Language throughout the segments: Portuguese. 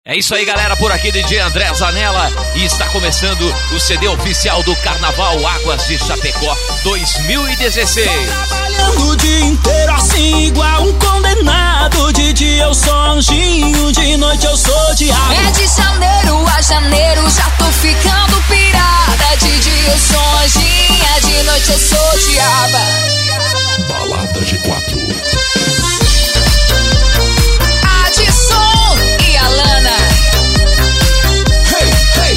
É isso aí, galera, por aqui DJ André Zanella e está começando o CD oficial do Carnaval Águas de Chapecó 2016. Trabalhando o dia inteiro assim igual um condenado. De dia eu sou anjinho, de noite eu sou diabo. É de janeiro a janeiro, já tô ficando pirada. De dia eu sou anjinha, de noite eu sou diaba. Balada G4. Adson e Alana. Hey, hey,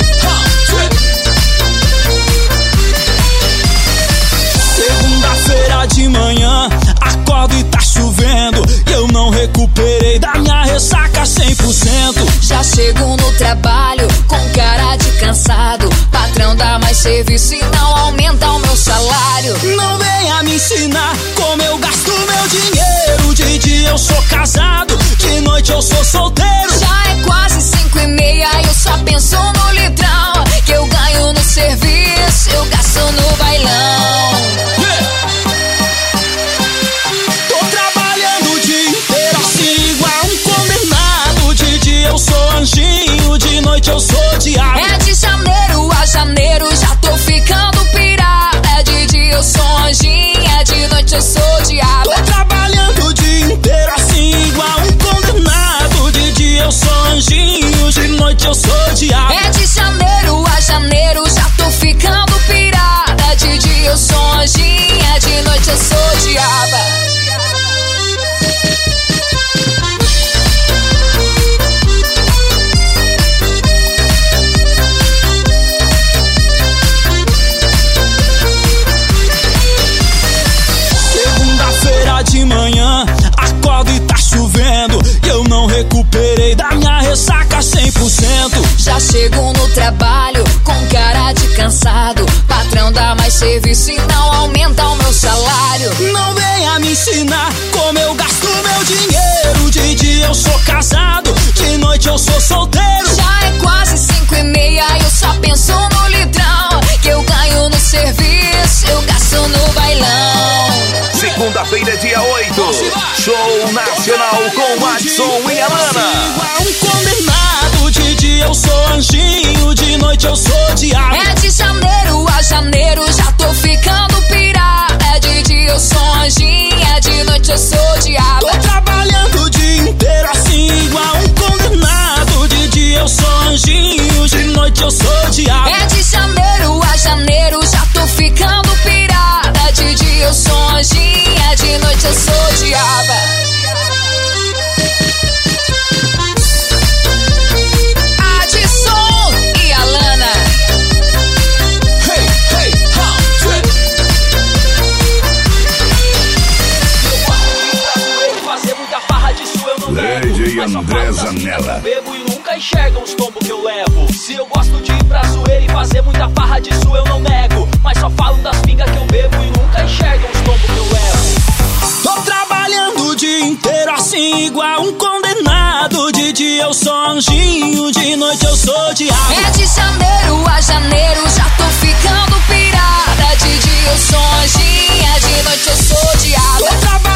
segunda-feira de manhã, acordo e tá chovendo. E eu não recuperei da minha ressaca 100%. Já chego no trabalho com cara de cansado. Patrão dá mais serviço e não aumenta o meu salário. Não venha me ensinar como eu gasto meu dinheiro. De dia eu sou casado, de noite eu sou solteiro. Já é quase 5:30 e eu só penso no litrão que eu ganho no serviço, eu gasto no bailão. Tô trabalhando o dia inteiro assim igual um condenado. De dia eu sou anjinho, de noite eu sou diabo. É de janeiro a janeiro, já tô ficando pirada. De dia eu sou anjinha, de noite eu sou diabo. Tô trabalhando o dia inteiro assim igual um condenado. De dia eu sou anjinho, de noite eu sou diabo. É de janeiro a janeiro, já tô ficando pirada. De dia eu sou anjinha, de noite eu sou diaba. De manhã, acordo e tá chovendo. E eu não recuperei da minha ressaca 100%. Já chego no trabalho com cara de cansado. Patrão dá mais serviço e não aumenta o meu salário. Não venha me ensinar como eu gasto meu dinheiro. De dia eu sou casado, de noite eu sou solteiro. Já é quase 5:30 e eu só penso no litrão que eu ganho no serviço, eu gasto no bailão. Segunda-feira, dia 8, show nacional com Adson e Alana. Igual um condenado, de dia eu sou anjinho, de noite eu sou diabo. É de janeiro a janeiro, já tô ficando pirada. De dia eu sou anjinha, de noite eu sou diaba. Tô trabalhando o dia inteiro assim igual um condenado. De dia eu sou anjinho, de noite eu sou diabo. É de janeiro a janeiro, já tô ficando pirada. De dia eu sou anjinha, de noite eu sou diaba. Adson e Alana. Hey, hey, fazer muita farra disso eu não nego. DJ Mas só André falo das Zanella. pingas que eu bebo e nunca enxergam os tombos que eu levo. Se eu gosto de ir pra zoeira e fazer muita farra disso eu não nego. Mas só falo das pingas que eu bebo e nunca enxergam os tombos que eu levo. tô trabalhando o dia inteiro assim igual um condenado. De dia eu sou anjinho, de noite eu sou diabo. É de janeiro a janeiro, já tô ficando pirada. De dia eu sou anjinha, de noite eu sou diaba. Tô trabalhando